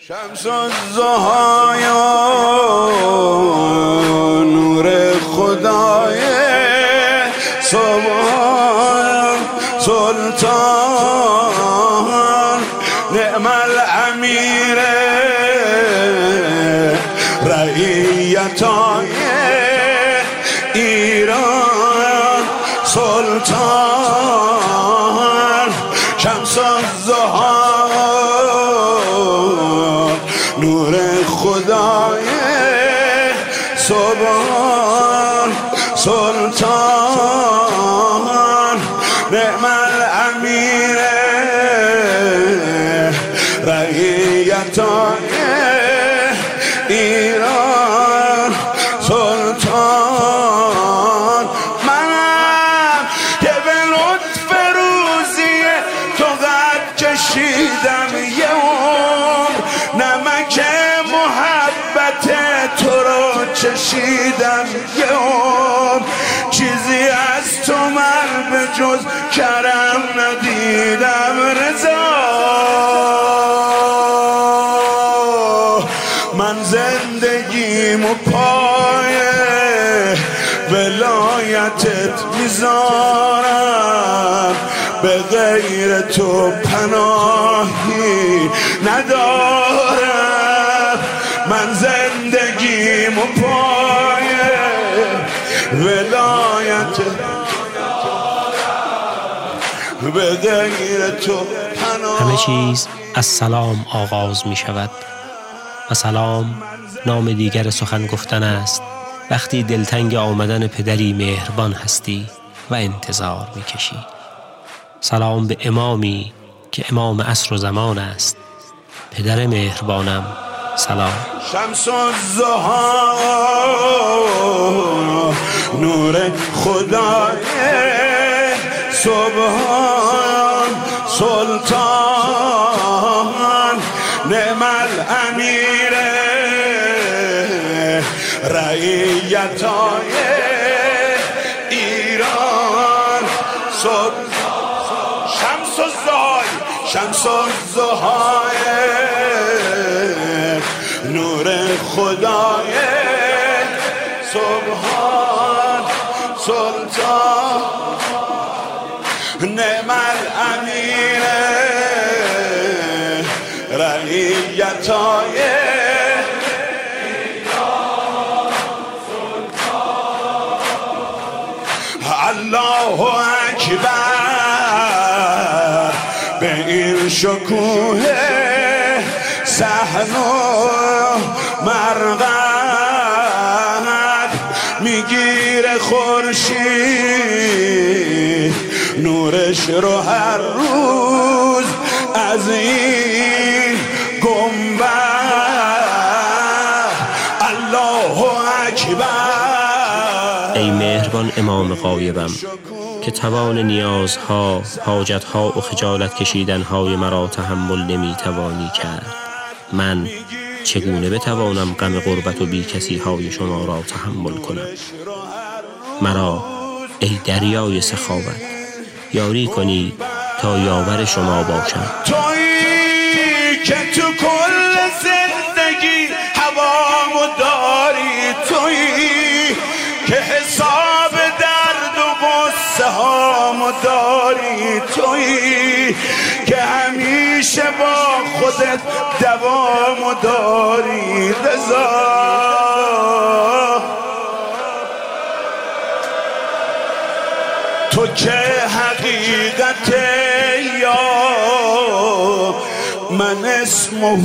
شمس الضحی نور خدای صبح سلطان نعم الامیر رعیتای ایران سلطان شمس الضحی نور خدای صبح سلطان نعم الامیر رعیتای ایران سلطان منم که به لطف روزی تو قد کشیدم یه عمر نمک محبت تو رو چشیدم یه عمر چیزی از تو من به جز کرم ندیدم رضا من زندگیمو پای ولایتت میذارم به غیر تو پناهی ندارم من زندگیمو پای ولایتت به غیر تو پناهی همه چیز از سلام آغاز می شود و سلام نام دیگر سخن گفتن است وقتی دلتنگ آمدن پدری مهربان هستی و انتظار می کشی. سلام به امامی که امام عصر و زمان است. پدر مهربانم سلام. شمس الضحی نور خدای صبحان سلطان نعم الامیر رعیتای ایران شمس الضحی شمس الضحی نور خدای سبحان سلطان نعم الامیر رعیتای الله اکبر به این شکوه صحن و مرقد میگیره خورشید نورش رو هر روز از این گنبد الله اکبر. ای مهربان امام غایبم که توان نیازها، حاجتها و خجالت کشیدنهای مرا تحمل نمیتوانی کرد، من چگونه بتوانم غم غربت و بیکسی های شما را تحمل کنم؟ مرا ای دریای سخاوت یاری کنید تا یاور شما باشم. تویی که تو کل زندگی هوامو داری، تویی که حساب درد و غصه هامو داری، تویی که همیشه با خودت دوامو داری. رضا تو که حقیقت یا من اسمه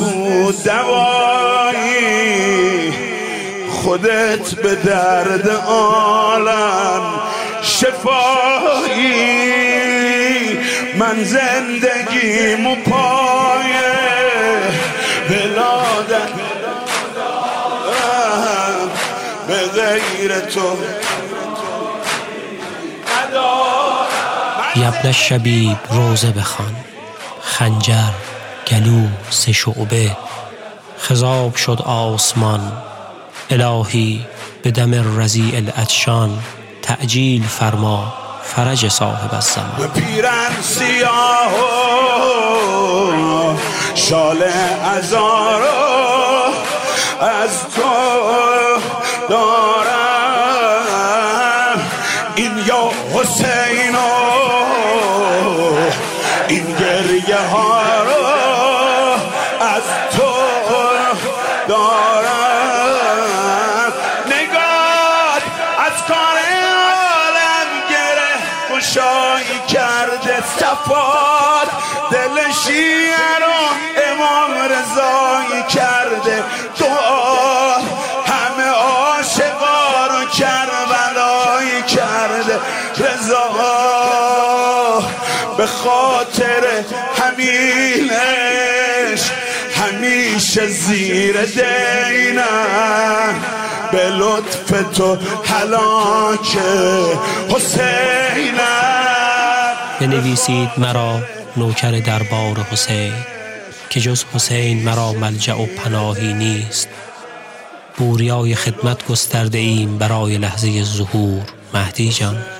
دوایی، خودت به درد عالم شفایی. من زندگیمو پای ولادت به غیر تو یبن شبیب روزه بخوان، خنجر گلو سه شعبه، خضاب شد آسمان. الهی به دم رضیع العطشان تعجیل فرما فرج صاحب الزمان. پیرن سیاه شال عزا از تو دارم. این یا حسین و این گریه ها رو از تو دارم. نگاه از کار عالم گره گشایی کرده، صفات دل شیعه رو امام رضایی کرده، دعا همه عاشقا رو کربلایی کرده. رضا به خاطر همینش همیشه زیر دینم، به لطف تو هلاک حسینم. بنویسید مرا نوکر دربار حسین، که جز حسین مرا ملجأ و پناهی نیست. بوریای خدمت گسترده ایم برای لحظه ظهور مهدی جان.